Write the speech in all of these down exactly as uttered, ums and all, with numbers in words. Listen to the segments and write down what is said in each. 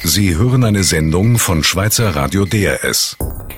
Sie hören eine Sendung von Schweizer Radio D R S.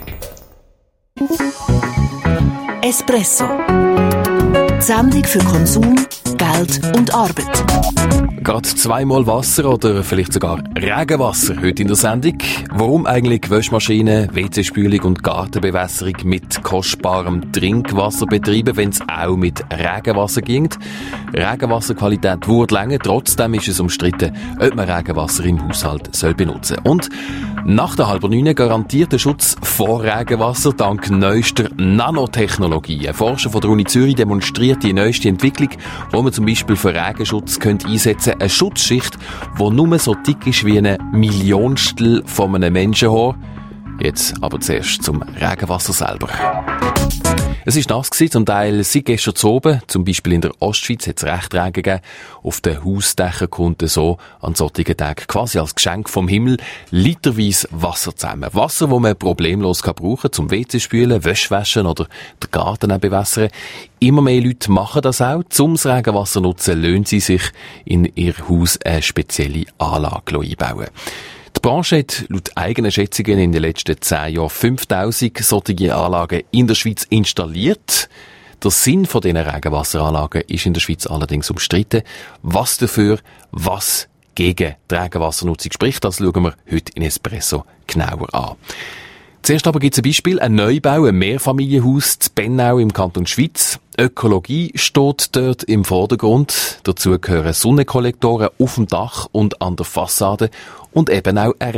Espresso. Die Sendung für Konsum, Geld und Arbeit. Gerade zweimal Wasser oder vielleicht sogar Regenwasser heute in der Sendung. Warum eigentlich Waschmaschine, W C-Spülung und Gartenbewässerung mit kostbarem Trinkwasser betreiben, wenn es auch mit Regenwasser ging? Regenwasserqualität wurde länger, trotzdem ist es umstritten, ob man Regenwasser im Haushalt soll benutzen soll. Und nach der halben neun garantiert der Schutz vor Regenwasser dank neuester Nanotechnologie. Ein Forscher von der Uni Zürich demonstriert die neueste Entwicklung, wo man zum Beispiel für Regenschutz könnte einsetzen, eine Schutzschicht, die nur so dick ist wie eine Millionstel von einem Menschenhaar. Jetzt aber zuerst zum Regenwasser selber. Es war nass gewesen, zum Teil seit gestern zu oben. Zum Beispiel in der Ostschweiz hat es recht Regen gegeben. Auf den Hausdächern kommt so an solchen Tagen quasi als Geschenk vom Himmel literweise Wasser zusammen. Wasser, das man problemlos brauchen kann, zum W C spülen, Wäsche waschen oder den Garten auch bewässern. Immer mehr Leute machen das auch. Zum Regenwasser nutzen, lohnt sie sich in ihr Haus eine spezielle Anlage einbauen. Die Branche hat laut eigenen Schätzungen in den letzten zehn Jahren fünftausend solche Anlagen in der Schweiz installiert. Der Sinn von diesen Regenwasseranlagen ist in der Schweiz allerdings umstritten. Was dafür, was gegen die Regenwassernutzung spricht, das schauen wir heute in Espresso genauer an. Zuerst aber gibt es ein Beispiel, ein Neubau, ein Mehrfamilienhaus in Bennau im Kanton Schwyz. Ökologie steht dort im Vordergrund. Dazu gehören Sonnenkollektoren auf dem Dach und an der Fassade und eben auch eine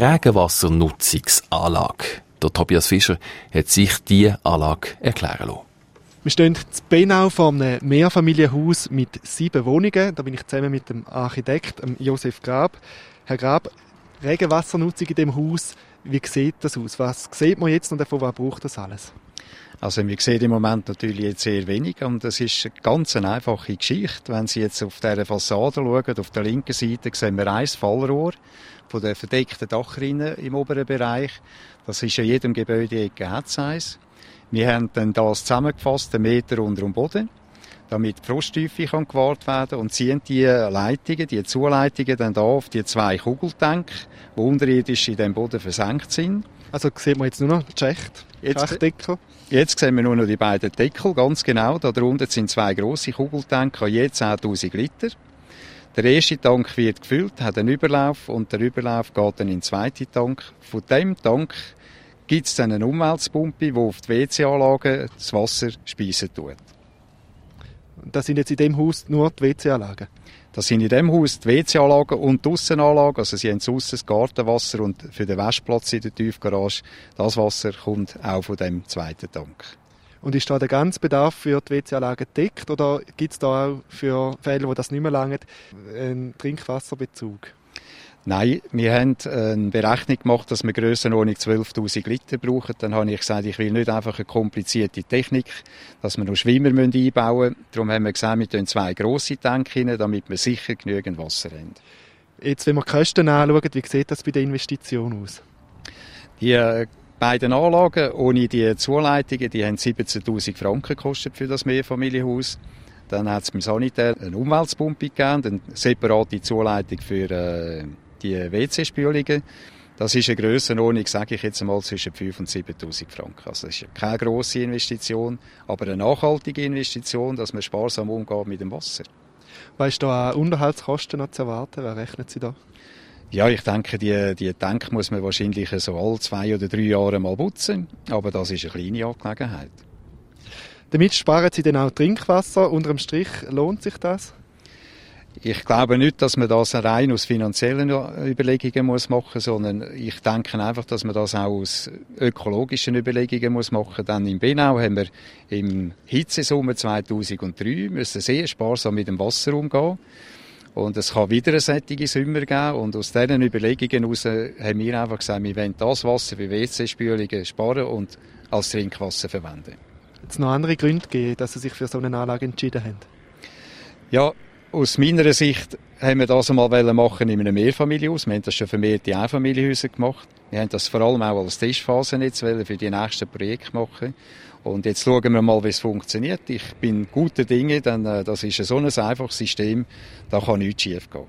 Regenwassernutzungsanlage. Der Tobias Fischer hat sich diese Anlage erklären lassen. Wir stehen in Bennau vor einem Mehrfamilienhaus mit sieben Wohnungen. Da bin ich zusammen mit dem Architekt Josef Grab. Herr Grab, Regenwassernutzung in dem Haus, wie sieht das aus? Was sieht man jetzt und davon, was braucht das alles? Also wir sehen im Moment natürlich jetzt sehr wenig und das ist eine ganz einfache Geschichte. Wenn Sie jetzt auf dieser Fassade schauen, auf der linken Seite sehen wir ein Fallrohr von der verdeckten Dachrinne im oberen Bereich. Das ist in jedem Gebäude hat es eins. Wir haben dann das zusammengefasst, einen Meter unter dem Boden, damit die Frosttiefe kann gewahrt werden und ziehen die Leitungen, die Zuleitungen dann da auf die zwei Kugeltanks, die unterirdisch in dem Boden versenkt sind. Also sieht man jetzt nur noch die Schächte, Schächtdeckel? Jetzt sehen wir nur noch die beiden Deckel, ganz genau. Da drunter sind zwei grosse Kugeltanks, je zehntausend Liter. Der erste Tank wird gefüllt, hat einen Überlauf und der Überlauf geht dann in den zweiten Tank. Von diesem Tank gibt es dann eine Umweltpumpe, die auf die W C-Anlage das Wasser speisen tut. Das sind jetzt in diesem Haus nur die W C-Anlagen? Das sind in diesem Haus die W C-Anlagen und die Aussenanlagen. Also sie haben draussen das Gartenwasser und für den Waschplatz in der Tiefgarage, das Wasser kommt auch von dem zweiten Tank. Und ist da der ganze Bedarf für die W C-Anlagen gedeckt oder gibt es da auch für Fälle, wo das nicht mehr langt, einen Trinkwasserbezug? Nein, wir haben eine Berechnung gemacht, dass wir Grössenordnung zwölftausend Liter brauchen. Dann habe ich gesagt, ich will nicht einfach eine komplizierte Technik, dass wir noch Schwimmer einbauen müssen. Darum haben wir gesagt, wir tun zwei grosse Tanks rein, damit wir sicher genügend Wasser haben. Jetzt, wenn wir die Kosten anschauen, wie sieht das bei der Investition aus? Die beiden Anlagen ohne die Zuleitungen, die haben siebzehntausend Franken gekostet für das Mehrfamilienhaus. Dann hat es beim Sanitär eine Umweltpumpe gegeben, eine separate Zuleitung für äh, die W C-Spülungen. Das ist eine Grössenordnung, sage ich jetzt einmal, zwischen fünftausend und siebentausend Franken. Also das ist keine grosse Investition, aber eine nachhaltige Investition, dass man sparsam umgeht mit dem Wasser. Was ist da an Unterhaltskosten noch zu erwarten? Wer rechnet Sie da? Ja, ich denke, die, die Tank muss man wahrscheinlich so alle zwei oder drei Jahre mal putzen, aber das ist eine kleine Angelegenheit. Damit sparen Sie dann auch Trinkwasser. Unter dem Strich lohnt sich das? Ich glaube nicht, dass man das rein aus finanziellen Überlegungen muss machen, sondern ich denke einfach, dass man das auch aus ökologischen Überlegungen muss machen. Denn in Bennau haben wir im Hitzesommer zweitausenddrei müssen sehr sparsam mit dem Wasser umgehen. Und es kann wieder eine solche Sommer geben. Und aus diesen Überlegungen heraus haben wir einfach gesagt, wir wollen das Wasser für W C-Spülungen sparen und als Trinkwasser verwenden. Hat es noch andere Gründe gegeben, dass Sie sich für so eine Anlage entschieden haben? Ja, aus meiner Sicht haben wir das einmal machen in einem Mehrfamilienhaus. Wir haben das schon vermehrt in Einfamilienhäusern gemacht. Wir haben das vor allem auch als Testphase jetzt für die nächsten Projekte machen. Und jetzt schauen wir mal, wie es funktioniert. Ich bin guter Dinge, denn das ist so ein einfaches System, da kann nichts schief gehen.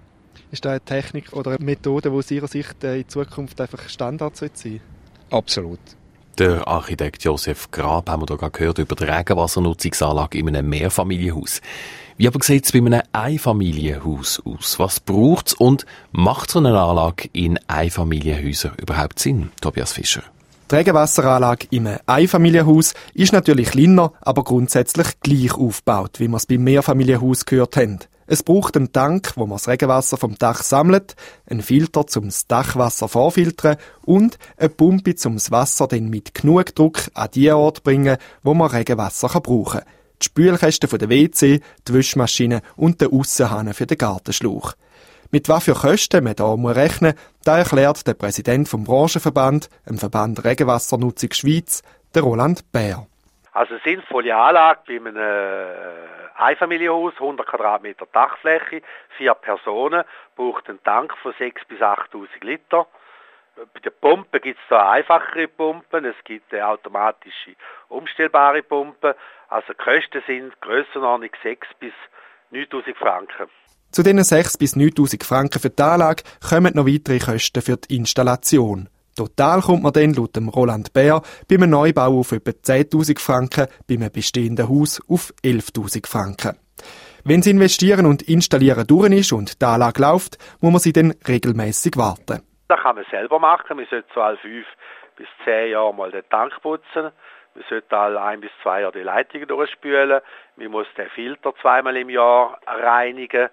Ist das eine Technik oder eine Methode, die aus Ihrer Sicht in Zukunft einfach Standard sein sollte? Absolut. Der Architekt Josef Grab haben wir hier gehört über die Regenwassernutzungsanlage in einem Mehrfamilienhaus. Wie aber sieht es bei einem Einfamilienhaus aus? Was braucht es und macht so eine Anlage in Einfamilienhäusern überhaupt Sinn? Tobias Fischer. Die Regenwasseranlage im Einfamilienhaus ist natürlich kleiner, aber grundsätzlich gleich aufgebaut, wie wir es beim Mehrfamilienhaus gehört haben. Es braucht einen Tank, wo man das Regenwasser vom Dach sammelt, einen Filter, um das Dachwasser vorfiltern und eine Pumpe, um das Wasser dann mit genug Druck an die Orte zu bringen, wo man Regenwasser brauchen kann. Die Spülkästen von der W C, die Waschmaschine und der Aussenhahn für den Gartenschlauch. Mit was für Kosten man da muss rechnen, da erklärt der Präsident vom Branchenverband, dem Verband Regenwassernutzung Schweiz, der Roland Bär. Also eine sinnvolle Anlage bei einem Einfamilienhaus, hundert Quadratmeter Dachfläche, vier Personen, braucht einen Tank von sechstausend bis achttausend Liter. Bei den Pumpen gibt es da einfachere Pumpen, es gibt eine automatische, umstellbare Pumpen. Also die Kosten sind Grössenordnung sechstausend bis neuntausend Franken. Zu diesen sechstausend bis neuntausend Franken für die Anlage kommen noch weitere Kosten für die Installation. Total kommt man dann laut dem Roland Bär bei einem Neubau auf etwa zehntausend Franken, bei einem bestehenden Haus auf elftausend Franken. Wenn das Investieren und Installieren durch ist und die Anlage läuft, muss man sie dann regelmäßig warten. Das kann man selber machen. Man sollte so alle fünf bis zehn Jahre mal den Tank putzen. Man sollte alle ein bis zwei Jahre die Leitungen durchspülen. Man muss den Filter zweimal im Jahr reinigen.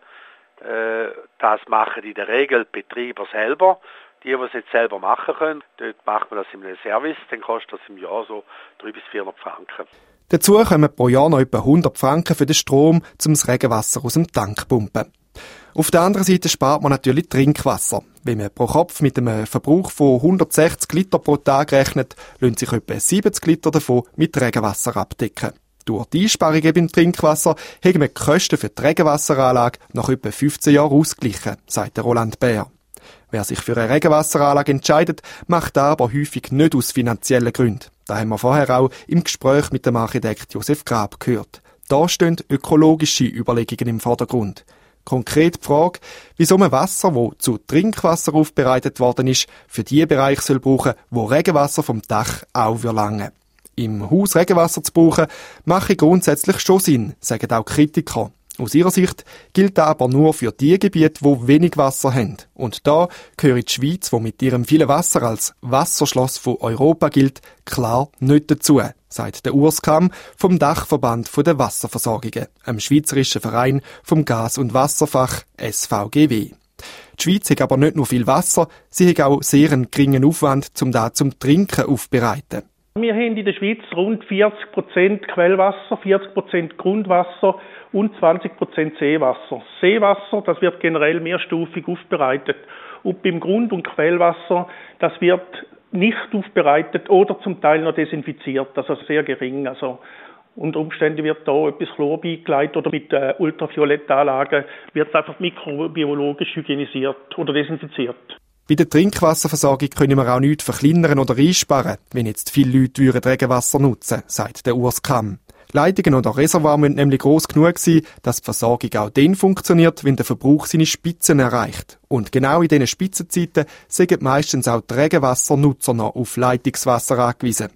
Das machen in der Regel die Betreiber selber. Die, die es nicht selber machen können, dort macht man das in einem Service, dann kostet das im Jahr so dreihundert bis vierhundert Franken. Dazu kommen pro Jahr noch etwa hundert Franken für den Strom, um das Regenwasser aus dem Tank zu pumpen. Auf der anderen Seite spart man natürlich Trinkwasser. Wenn man pro Kopf mit einem Verbrauch von hundertsechzig Liter pro Tag rechnet, lassen sich etwa siebzig Liter davon mit Regenwasser abdecken. Durch die Einsparungen beim Trinkwasser haben wir die Kosten für die Regenwasseranlage nach etwa fünfzehn Jahren ausgeglichen, sagt Roland Bär. Wer sich für eine Regenwasseranlage entscheidet, macht das aber häufig nicht aus finanziellen Gründen. Das haben wir vorher auch im Gespräch mit dem Architekt Josef Grab gehört. Da stehen ökologische Überlegungen im Vordergrund. Konkret die Frage, wieso man Wasser, das zu Trinkwasser aufbereitet worden ist, für die Bereiche soll brauchen, wo Regenwasser vom Dach auch lange. Im Haus Regenwasser zu brauchen, mache grundsätzlich schon Sinn, sagen auch Kritiker. Aus ihrer Sicht gilt das aber nur für die Gebiete, die wenig Wasser haben. Und da gehört die Schweiz, die mit ihrem vielen Wasser als Wasserschloss von Europa gilt, klar nicht dazu, sagt der Urs Kamm vom Dachverband der Wasserversorgungen, einem schweizerischen Verein vom Gas- und Wasserfach S V G W. Die Schweiz hat aber nicht nur viel Wasser, sie hat auch sehr einen geringen Aufwand, um das zum Trinken aufzubereiten. Wir haben in der Schweiz rund vierzig Prozent Quellwasser, vierzig Prozent Grundwasser und zwanzig Prozent Seewasser. Seewasser, das wird generell mehrstufig aufbereitet. Und beim Grund- und Quellwasser, das wird nicht aufbereitet oder zum Teil noch desinfiziert, also sehr gering. Also unter Umständen wird da etwas Chlor beigelegt oder mit äh, Ultraviolettanlagen wird einfach mikrobiologisch hygienisiert oder desinfiziert. Bei der Trinkwasserversorgung können wir auch nichts verkleinern oder einsparen, wenn jetzt viele Leute Regenwasser nutzen, sagt der Urs Kamm. Leitungen oder Reservoir müssen nämlich gross genug sein, dass die Versorgung auch dann funktioniert, wenn der Verbrauch seine Spitzen erreicht. Und genau in diesen Spitzenzeiten sind meistens auch die Regenwassernutzer noch auf Leitungswasser angewiesen.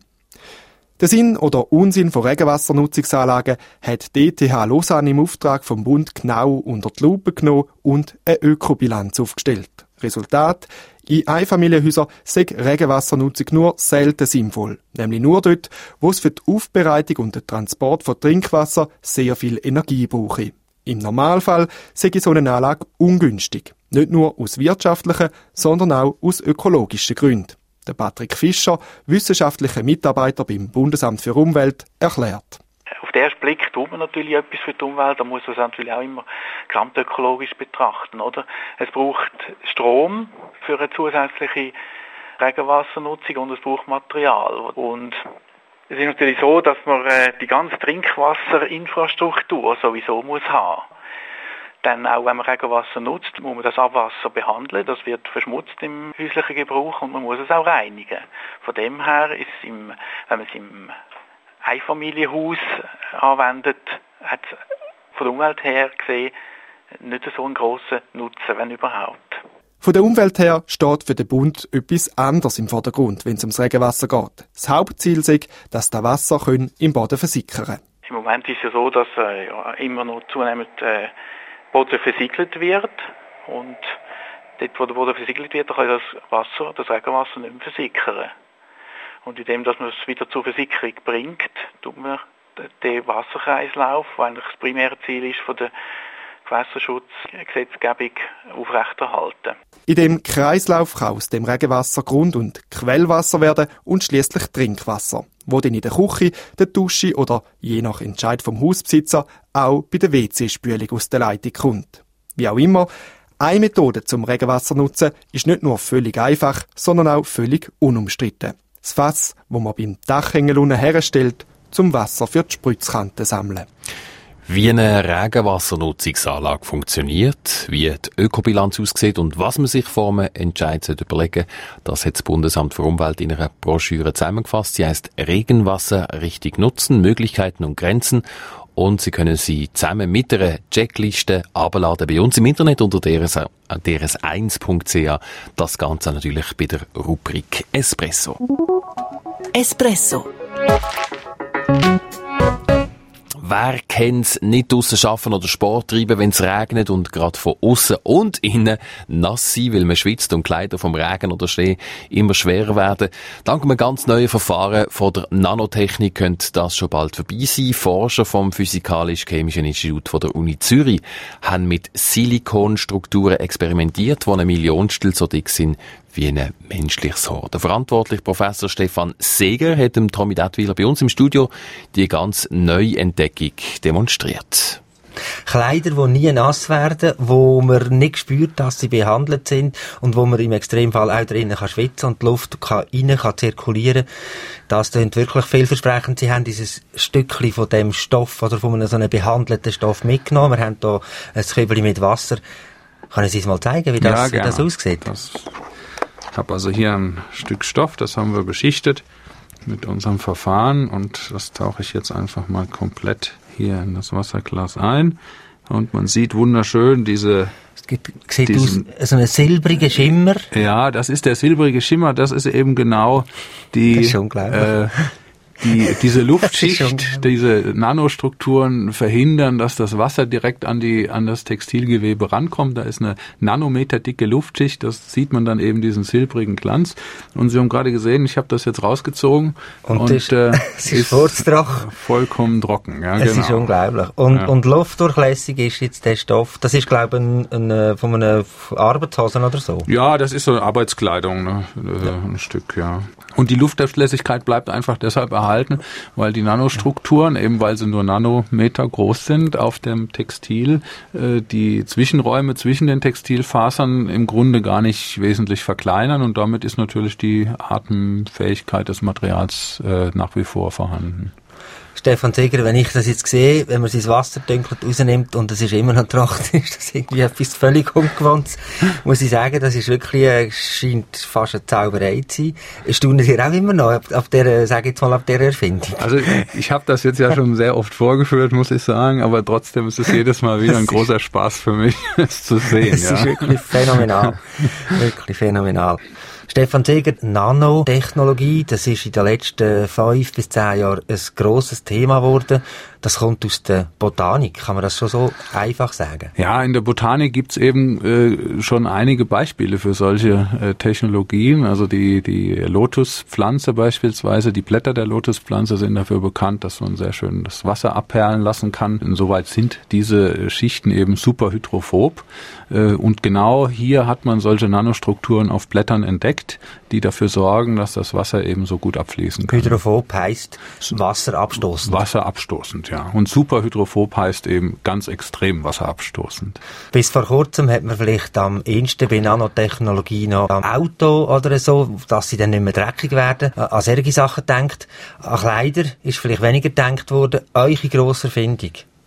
Den Sinn oder Unsinn von Regenwassernutzungsanlagen hat die E T H Lausanne im Auftrag vom Bund genau unter die Lupe genommen und eine Ökobilanz aufgestellt. Resultat: In Einfamilienhäusern sei Regenwassernutzung nur selten sinnvoll. Nämlich nur dort, wo es für die Aufbereitung und den Transport von Trinkwasser sehr viel Energie brauche. Im Normalfall sei so eine Anlage ungünstig. Nicht nur aus wirtschaftlichen, sondern auch aus ökologischen Gründen. Der Patrick Fischer, wissenschaftlicher Mitarbeiter beim Bundesamt für Umwelt, erklärt. Auf den ersten Blick tut man natürlich etwas für die Umwelt, da muss man es natürlich auch immer gesamtökologisch betrachten, oder? Es braucht Strom für eine zusätzliche Regenwassernutzung und es braucht Material. Und es ist natürlich so, dass man die ganze Trinkwasserinfrastruktur sowieso muss haben. Denn auch wenn man Regenwasser nutzt, muss man das Abwasser behandeln. Das wird verschmutzt im häuslichen Gebrauch und man muss es auch reinigen. Von dem her ist es, im, wenn man es im Einfamilienhaus anwendet, hat es von der Umwelt her gesehen nicht so einen grossen Nutzen, wenn überhaupt. Von der Umwelt her steht für den Bund etwas anderes im Vordergrund, wenn es ums Regenwasser geht. Das Hauptziel ist, dass das Wasser im Boden versickern kann. Im Moment ist es ja so, dass äh, ja, immer noch zunehmend äh, Boden versiegelt wird. Und dort, wo der Boden versiegelt wird, kann das Wasser, das Regenwasser nicht mehr versickern. Und indem dass man es wieder zur Versickerung bringt, tut man den Wasserkreislauf, der eigentlich das primäre Ziel ist von der Gewässerschutzgesetzgebung, aufrechterhalten. In dem Kreislauf kann aus dem Regenwasser Grund- und Quellwasser werden und schließlich Trinkwasser, wo dann in der Küche, der Dusche oder je nach Entscheid vom Hausbesitzer auch bei der W C-Spülung aus der Leitung kommt. Wie auch immer, eine Methode zum Regenwasser nutzen ist nicht nur völlig einfach, sondern auch völlig unumstritten. Das Fass, das man beim Dachhängel unten herstellt, zum Wasser für die Spritzkanten sammeln. Wie eine Regenwassernutzungsanlage funktioniert, wie die Ökobilanz aussieht und was man sich vor einem Entscheid überlegen sollte, das hat das Bundesamt für Umwelt in einer Broschüre zusammengefasst. Sie heisst «Regenwasser richtig nutzen, Möglichkeiten und Grenzen». Und Sie können sie zusammen mit einer Checkliste abladen bei uns im Internet unter d r s eins punkt c h. Das Ganze natürlich bei der Rubrik Espresso. Espresso. Wer kennt's, nicht draussen arbeiten oder Sport treiben, wenn es regnet und gerade von aussen und innen nass sein, weil man schwitzt und Kleider vom Regen oder Schnee immer schwerer werden. Dank einem ganz neuen Verfahren von der Nanotechnik könnte das schon bald vorbei sein. Forscher vom Physikalisch-Chemischen Institut von der Uni Zürich haben mit Silikonstrukturen experimentiert, die eine Millionstel so dick sind wie ein menschliches Haar. Der verantwortliche Professor Stefan Seger hat dem Tommy Detwiler bei uns im Studio die ganz neue Entdeckung demonstriert. Kleider, die nie nass werden, wo man nicht spürt, dass sie behandelt sind und wo man im Extremfall auch drinnen kann schwitzen und die Luft kann rein kann zirkulieren. Das klingt wirklich vielversprechend. Sie haben dieses Stückchen von dem Stoff oder von einem so einem behandelten Stoff mitgenommen. Wir haben hier ein Kübelchen mit Wasser. Können Sie es mal zeigen, wie das, ja, wie das aussieht? Das Ich habe also hier ein Stück Stoff, das haben wir beschichtet mit unserem Verfahren und das tauche ich jetzt einfach mal komplett hier in das Wasserglas ein und man sieht wunderschön diese... Es gibt, sieht diesen, aus so einen silbrigen Schimmer. Ja, das ist der silbrige Schimmer, das ist eben genau die... Das ist unglaublich. Äh, Die, diese Luftschicht, diese Nanostrukturen verhindern, dass das Wasser direkt an die, an das Textilgewebe rankommt. Da ist eine nanometerdicke Luftschicht. Das sieht man dann eben diesen silbrigen Glanz. Und Sie haben gerade gesehen, ich habe das jetzt rausgezogen. Und, und ist, äh, es ist, ist vollkommen trocken. Ja, es genau. ist unglaublich. Und, ja. und luftdurchlässig ist jetzt der Stoff. Das ist, glaube ich, ein, ein, von einer Arbeitshosen oder so. Ja, das ist so eine Arbeitskleidung, ne? Ja. Ein Stück, ja. Und die Luftdurchlässigkeit bleibt einfach deshalb erhalten, weil die Nanostrukturen, eben weil sie nur Nanometer groß sind, auf dem Textil äh, die Zwischenräume zwischen den Textilfasern im Grunde gar nicht wesentlich verkleinern und damit ist natürlich die Atemfähigkeit des Materials äh, nach wie vor vorhanden. Stefan Seger, wenn ich das jetzt sehe, wenn man sein Wasser dünkelt rausnimmt und es ist immer noch trocken, ist das irgendwie etwas völlig Ungewohntes. Muss ich sagen, das ist wirklich, äh, scheint fast eine Zauberei zu sein. Staunen Sie auch immer noch ab, ab der, sag ich jetzt mal, ab der Erfindung? Also ich, ich habe das jetzt ja schon sehr oft vorgeführt, muss ich sagen, aber trotzdem ist es jedes Mal wieder ein großer Spaß für mich, es zu sehen. Es ja. ist wirklich phänomenal. Wirklich phänomenal. Stefan Seger, Nanotechnologie, das ist in den letzten fünf bis zehn Jahren ein grosses Thema geworden. Das kommt aus der Botanik, kann man das schon so einfach sagen? Ja, in der Botanik gibt's eben äh, schon einige Beispiele für solche äh, Technologien. Also die, die Lotuspflanze beispielsweise, die Blätter der Lotuspflanze sind dafür bekannt, dass man sehr schön das Wasser abperlen lassen kann. Insoweit sind diese Schichten eben super hydrophob. Äh, und genau hier hat man solche Nanostrukturen auf Blättern entdeckt, die dafür sorgen, dass das Wasser eben so gut abfließen kann. Hydrophob heisst wasserabstoßend. Wasserabstoßend, ja. Und superhydrophob heißt eben ganz extrem wasserabstoßend. Bis vor kurzem hat man vielleicht am ehesten bei Nanotechnologie noch am Auto oder so, dass sie dann nicht mehr dreckig werden, an solche Sachen denkt. An Kleider ist vielleicht weniger gedacht worden. Eure grosse Erfindung,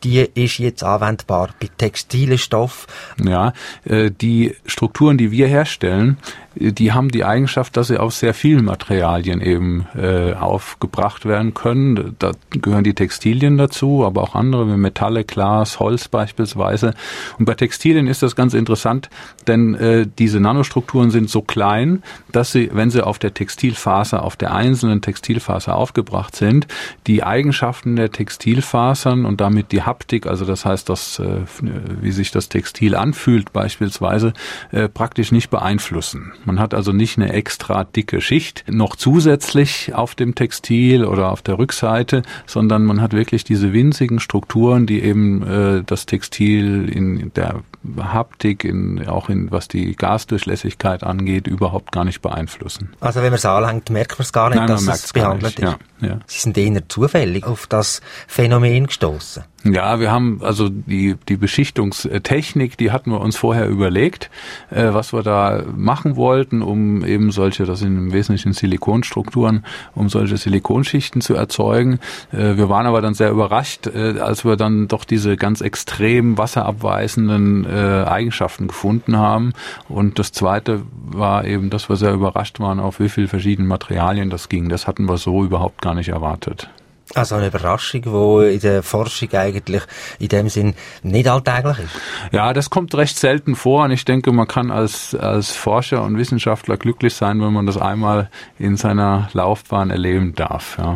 die ist jetzt anwendbar bei textilen Stoffen? Ja, die Strukturen, die wir herstellen, die haben die Eigenschaft, dass sie aus sehr vielen Materialien eben äh, aufgebracht werden können. Da gehören die Textilien dazu, aber auch andere wie Metalle, Glas, Holz beispielsweise. Und bei Textilien ist das ganz interessant, denn äh, diese Nanostrukturen sind so klein, dass sie, wenn sie auf der Textilfaser, auf der einzelnen Textilfaser aufgebracht sind, die Eigenschaften der Textilfasern und damit die Haptik, also das heißt, dass, äh, wie sich das Textil anfühlt beispielsweise, äh, praktisch nicht beeinflussen. Man hat also nicht eine extra dicke Schicht noch zusätzlich auf dem Textil oder auf der Rückseite, sondern man hat wirklich diese winzigen Strukturen, die eben äh, das Textil in der Haptik, in, auch in was die Gasdurchlässigkeit angeht, überhaupt gar nicht beeinflussen. Also wenn man es anlangt, merkt man es gar nicht, Nein, dass es behandelt ist. Ja, ja. Sie sind eher zufällig auf das Phänomen gestoßen. Ja, wir haben also die die Beschichtungstechnik, die hatten wir uns vorher überlegt, äh, was wir da machen wollten, um eben solche, das sind im Wesentlichen Silikonstrukturen, um solche Silikonschichten zu erzeugen. Äh, wir waren aber dann sehr überrascht, äh, als wir dann doch diese ganz extrem wasserabweisenden äh, Eigenschaften gefunden haben. Und das Zweite war eben, dass wir sehr überrascht waren, auf wie viele verschiedene Materialien das ging. Das hatten wir so überhaupt gar nicht erwartet. Also eine Überraschung, die in der Forschung eigentlich in dem Sinn nicht alltäglich ist. Ja, das kommt recht selten vor und ich denke, man kann als als Forscher und Wissenschaftler glücklich sein, wenn man das einmal in seiner Laufbahn erleben darf. Ja,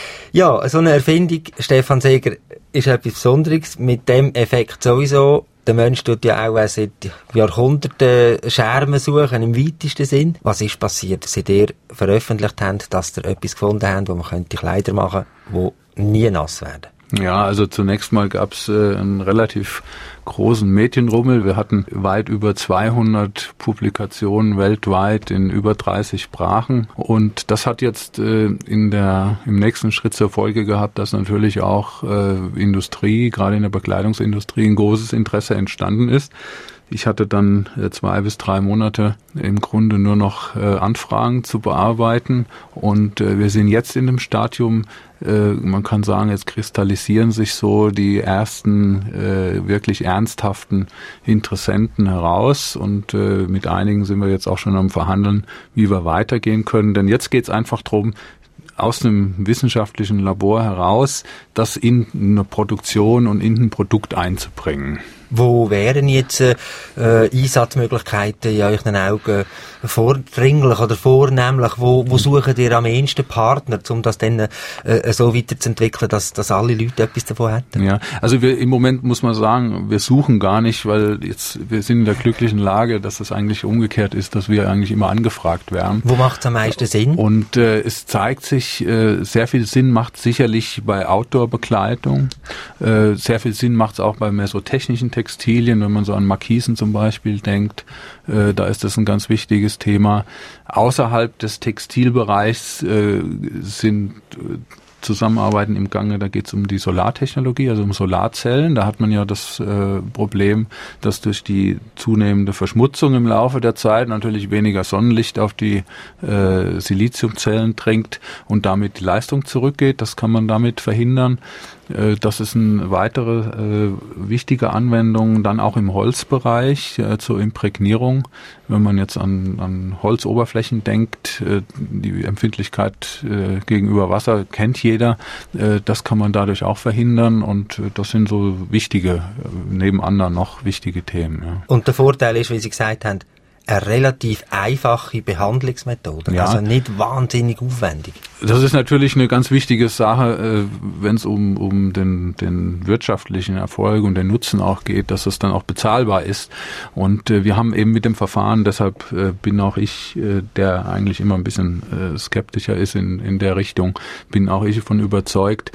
ja, so eine Erfindung, Stefan Seeger, ist etwas Besonderes. Mit dem Effekt sowieso. Der Mensch tut ja auch seit Jahrhunderten Schermen suchen, im weitesten Sinn. Was ist passiert, seit ihr veröffentlicht habt, dass ihr etwas gefunden habt, wo man könnte Kleider machen könnte, die nie nass werden? Ja, also zunächst mal gab es äh, einen relativ großen Medienrummel. Wir hatten weit über zweihundert Publikationen weltweit in über dreißig Sprachen. Und das hat jetzt äh, in der im nächsten Schritt zur Folge gehabt, dass natürlich auch äh, Industrie, gerade in der Bekleidungsindustrie, ein großes Interesse entstanden ist. Ich hatte dann äh, zwei bis drei Monate im Grunde nur noch äh, Anfragen zu bearbeiten und äh, wir sind jetzt in dem Stadium, äh, man kann sagen, jetzt kristallisieren sich so die ersten äh, wirklich ernsthaften Interessenten heraus und äh, mit einigen sind wir jetzt auch schon am Verhandeln, wie wir weitergehen können, denn jetzt geht es einfach darum, aus einem wissenschaftlichen Labor heraus, das in eine Produktion und in ein Produkt einzubringen. Wo wären jetzt äh, Einsatzmöglichkeiten in euren Augen vordringlich oder vornehmlich? Wo, wo suchen ihr am ehesten Partner, um das dann äh, so weiterzuentwickeln, dass, dass alle Leute etwas davon hätten? Ja, also wir im Moment muss man sagen, wir suchen gar nicht, weil jetzt wir sind in der glücklichen Lage, dass es eigentlich umgekehrt ist, dass wir eigentlich immer angefragt werden. Wo macht es am meisten Sinn? Und äh, es zeigt sich, äh, sehr viel Sinn macht sicherlich bei Outdoor-Bekleidung. Äh, sehr viel Sinn macht es auch bei mehr so technischen Textilien, wenn man so an Markisen zum Beispiel denkt, äh, da ist das ein ganz wichtiges Thema. Außerhalb des Textilbereichs äh, sind äh, Zusammenarbeiten im Gange, da geht es um die Solartechnologie, also um Solarzellen. Da hat man ja das äh, Problem, dass durch die zunehmende Verschmutzung im Laufe der Zeit natürlich weniger Sonnenlicht auf die äh, Siliziumzellen dringt und damit die Leistung zurückgeht. Das kann man damit verhindern. Äh, das ist eine weitere äh, wichtige Anwendung, dann auch im Holzbereich äh, zur Imprägnierung. Wenn man jetzt an, an Holzoberflächen denkt, äh, die Empfindlichkeit äh, gegenüber Wasser kennt jeder, äh, das kann man dadurch auch verhindern und äh, das sind so wichtige, äh, neben anderen noch wichtige Themen. Ja. Und der Vorteil ist, wie Sie gesagt haben, eine relativ einfache Behandlungsmethode, ja. Also nicht wahnsinnig aufwendig. Das ist natürlich eine ganz wichtige Sache, wenn es um, um den, den wirtschaftlichen Erfolg und den Nutzen auch geht, dass es dann auch bezahlbar ist. Und wir haben eben mit dem Verfahren, deshalb bin auch ich, der eigentlich immer ein bisschen skeptischer ist in, in der Richtung, bin auch ich davon überzeugt,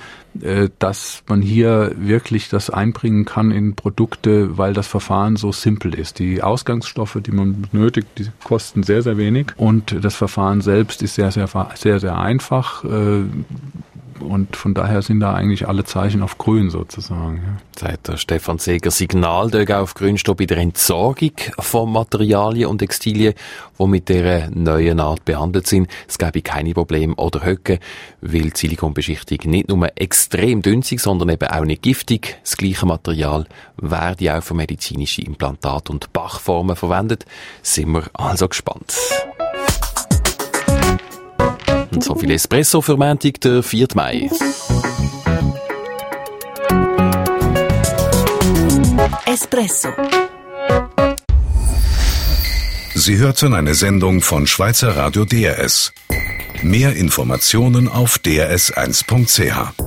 dass man hier wirklich das einbringen kann in Produkte, weil das Verfahren so simpel ist. Die Ausgangsstoffe, die man benötigt, die kosten sehr, sehr wenig und das Verfahren selbst ist sehr, sehr, sehr, sehr einfach. und von daher sind da eigentlich alle Zeichen auf grün sozusagen. Ja. Sagt der Stefan Seeger, Signal auf grün steht bei der Entsorgung von Materialien und Textilien, die mit dieser neuen Art behandelt sind. Es gäbe keine Probleme oder Höcke, weil die Silikonbeschichtung nicht nur extrem dünn ist, sondern eben auch nicht giftig. Das gleiche Material werde auch für medizinische Implantate und Bachformen verwendet. Sind wir also gespannt. Und so viel Espresso für Montag, der vierten Mai. Espresso. Sie hörten eine Sendung von Schweizer Radio D R S. Mehr Informationen auf d r s eins punkt c h.